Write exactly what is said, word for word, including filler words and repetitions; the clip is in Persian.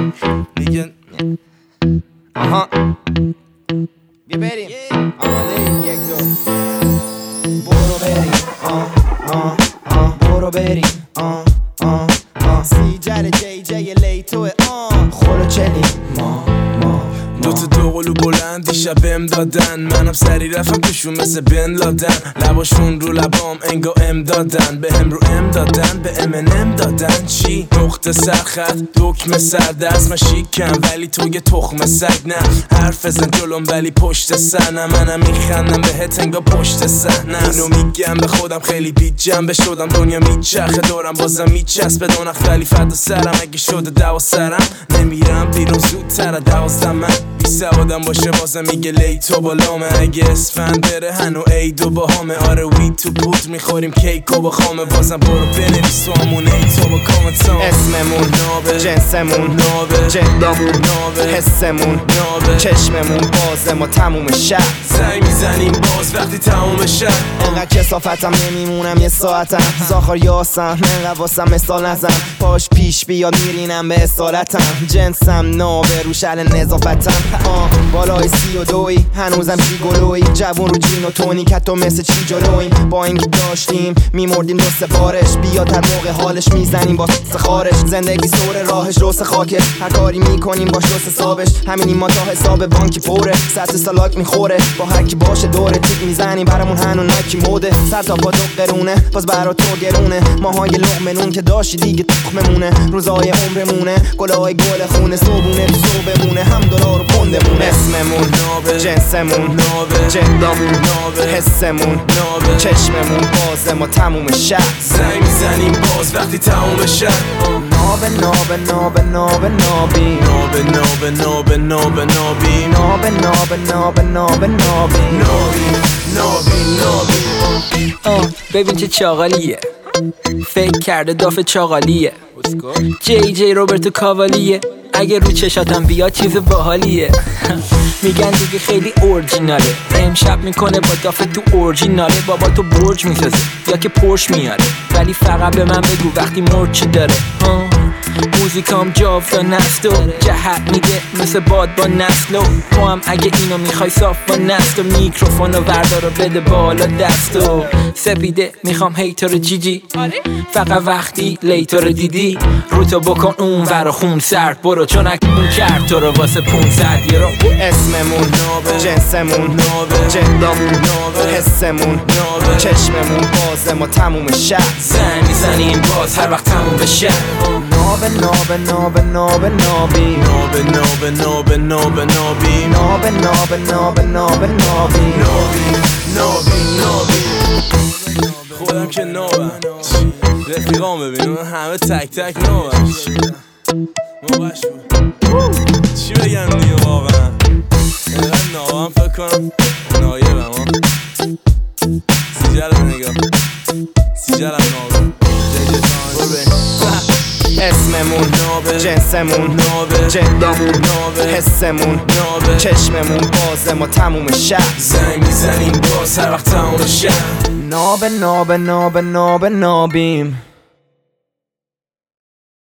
میگن آها بیا بریم آماده ایم یک دو برو بریم آه آه آه برو بریم آه آه آه سیجر جی جی لیتوه آه خورو چلی ما ما دوتا دو قلو بلند دیشب بهم دادن، منم سری رفتم توشون مثل بن لادن. لباشون رو لبام انگا ام دادن، به هم رو ام دادن، به ام ان ام دادن. چی؟ نقطه سرخط دکمه سردست، من شیکم ولی تو یه تخم سگ. نه حرف بزن جلوم ولی پشت سنم، منم میخندم بهت انگا پشت صحنه. اینو میگم به خودم خیلی بی جنبه شدم، دنیا میچرخه دورم بازم میچسبه دونخ ولی فدا سرم. اگه شده دوا سرم نمیرم بیرون زودتر دوازدم. من بی سوادم باشه بازم میگه لیتو بالامه، اگه اسفند بره هنو ایدو با همه. آره وی تو پودر میخوریم کیکو با خامه، بازم برو بنویس تو همون ایتو با کامنتام. اسممون نابه، جنسمون نابه، جندمون نابه، حسمون نابه، چشممون بازه ما تموم شب زنگ میزنیم باز وقتی تموم شب. انقدر کسافتم نمیمونم یه ساعتم، زاخار یاسم انقدر واسم مثال نزن. پاش پیش بیاد میرینم به اصالتم، جنسم نابه روشل نظافتم. آه بالای سی و دوی هنوزم چی گلوی، جوون رو جین و تونی کتو مثل چی جلویم. با اینکه داشتیم میمردیم دو سفارش، بیا در موقع حالش میزنیم با خارش. زندگی سور راهش روس خاکش، هر کاری میکنیم باش روس حسابش. همینیم ما تا حساب بانکی پره، سطح سالاک میخوره. با هر کی باشه دوره تیک میزنیم، برامون هنو ناکی موده. سر تا پا دو قرونه باز برا تو گرونه، ماهای لقمنون که داشتی دیگه تخممونه. روزای عمرمونه گلای گل خونه، صبونه تو صبحمونه هم دلار و پندمونه. اسممون نابه، جنسمون نابه، جندمون نابه، حسمون نابه، چشممون بازه ما تموم شب. زنگ میزنیم باز وقتی تموم شب. نابه نابه نابه نابه نابی، نابه نابه نابه نابه نابی، نابه نابه نابه نابه نابی، نابی نابی نابی. آه ببین چه چاقالیه، فکر کرده داف چاقالیه. جی جی روبرتو کاوالیه، اگه رو چشاتم بیاد چیز باحالیه. میگن دیگه خیلی اورجیناله، امشب میکنه با داف تو اورجیناله. بابا تو برج میسازه یا که پرش میاره، ولی فقط به من بگو وقتی مرد چی داره. موزیکام جاودان است و جهت میده مثل باد با نسلو. تو هم اگه اینو میخوای صاف با نست و میکروفونو وردار و بده بالا دستو. سپیده میخوام هیتر جی جی، فقط وقتی لیتر دیدی رو تو بکن اون ور خون سرد برو، چون اون کرد تو رو واسه پونصد یورو. اسممون نابه، جنسمون نابه، جندمون نابه، حسمون نابه، چشممون بازه ما تموم شب. زنگ میزنیم باز هر وقت تموم بشه. نابه نابه نابه نابه نابی، نابه نابه نابه نابه نابی، نابه نابه نابه نابه نابی، نابی نابی نابی. خودم که نابم، رفیقام ببین همه تک تک نابم. ما بش بود چی بگم دیگه واقعا، اینقدر نابم فکر کنم نایبم. ها سیجرم نگاه، سیجرم نابم. اسممون نابه، جنسمون نابه، جندمون نابه، حسمون نابه، چشممون بازه ما تموم شب. زنگ میزنیم باز هر وقت تموم شب. نابه نابه نابه نابه نابیم.